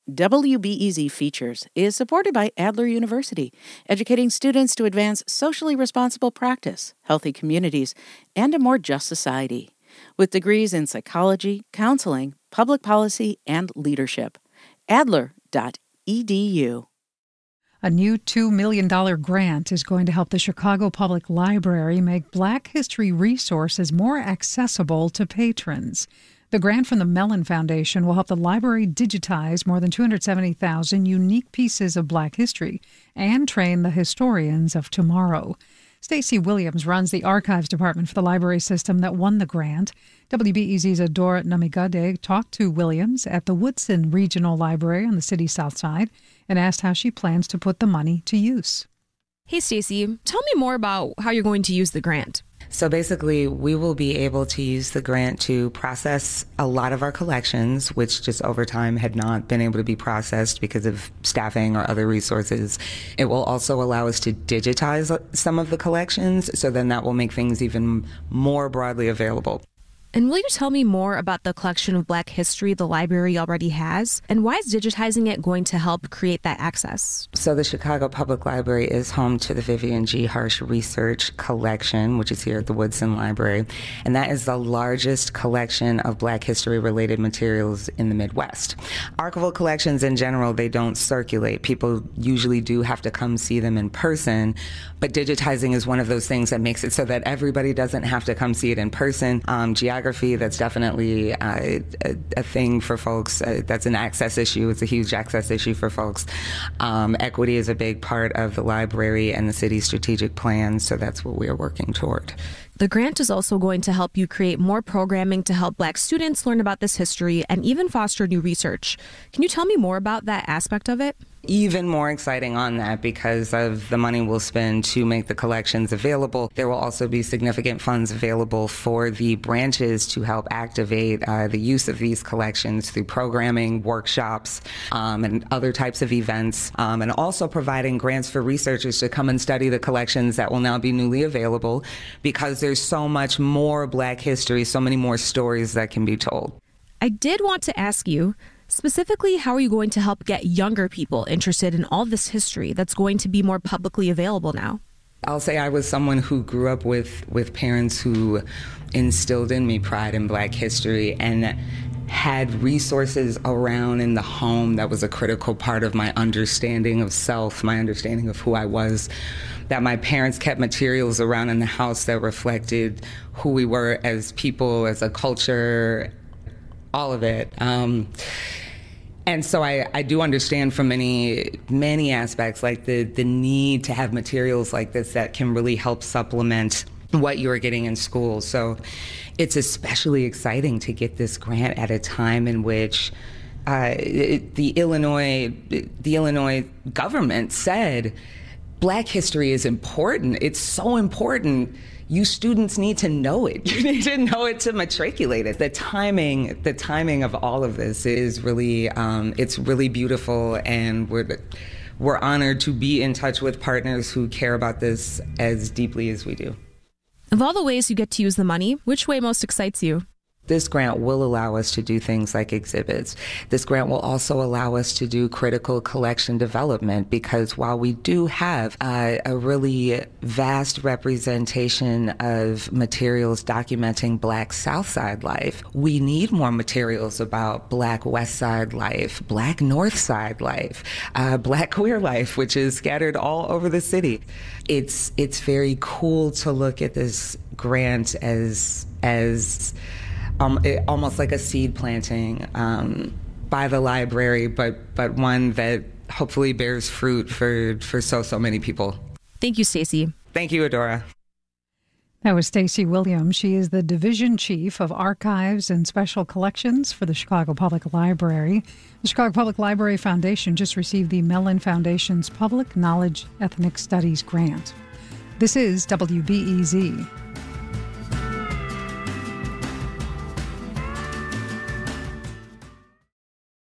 WBEZ Features is supported by Adler University, educating students to advance socially responsible practice, healthy communities, and a more just society. With degrees in psychology, counseling, public policy, and leadership. Adler.edu. A new $2 million grant is going to help the Chicago Public Library make Black history resources more accessible to patrons. The grant from the Mellon Foundation will help the library digitize more than 270,000 unique pieces of Black history and train the historians of tomorrow. Stacey Williams runs the archives department for the library system that won the grant. WBEZ's Adora Namigade talked to Williams at the Woodson Regional Library on the city's south side and asked how she plans to put the money to use. Hey, Stacey, tell me more about how you're going to use the grant. So basically, we will be able to use the grant to process a lot of our collections, which just over time had not been able to be processed because of staffing or other resources. It will also allow us to digitize some of the collections, so then that will make things even more broadly available. And will you tell me more about the collection of Black history the library already has? And why is digitizing it going to help create that access? So the Chicago Public Library is home to the Vivian G. Harsh Research Collection, which is here at the Woodson Library. And that is the largest collection of Black history-related materials in the Midwest. Archival collections in general, they don't circulate. People usually do have to come see them in person. But digitizing is one of those things that makes it so that everybody doesn't have to come see it in person. Geography, that's definitely a thing for folks. That's an access issue. It's a huge access issue for folks. Equity is a big part of the library and the city's strategic plan, so that's what we are working toward. The grant is also going to help you create more programming to help Black students learn about this history and even foster new research. Can you tell me more about that aspect of it? Even more exciting on that because of the money we'll spend to make the collections available. There will also be significant funds available for the branches to help activate the use of these collections through programming, workshops, and other types of events, and also providing grants for researchers to come and study the collections that will now be newly available because there's so much more Black history, so many more stories that can be told. I did want to ask you, specifically, how are you going to help get younger people interested in all this history that's going to be more publicly available now? I'll say I was someone who grew up with parents who instilled in me pride in Black history and had resources around in the home that was a critical part of my understanding of self, my understanding of who I was, that my parents kept materials around in the house that reflected who we were as people, as a culture, all of it. And so I do understand from many aspects, like the need to have materials like this that can really help supplement what you're getting in school. So it's especially exciting to get this grant at a time in which the Illinois government said Black history is important. It's so important. You students need to know it. You need to know it to matriculate it. The timing of all of this is really, it's really beautiful, and we're honored to be in touch with partners who care about this as deeply as we do. Of all the ways you get to use the money, which way most excites you? This grant will allow us to do things like exhibits. This grant will also allow us to do critical collection development because while we do have a really vast representation of materials documenting Black South Side life, we need more materials about Black West Side life, Black North Side life, Black queer life, which is scattered all over the city. It's very cool to look at this grant as almost like a seed planting by the library, but one that hopefully bears fruit for so many people. Thank you, Stacey. Thank you, Adora. That was Stacey Williams. She is the Division Chief of Archives and Special Collections for the Chicago Public Library. The Chicago Public Library Foundation just received the Mellon Foundation's Public Knowledge Ethnic Studies Grant. This is WBEZ.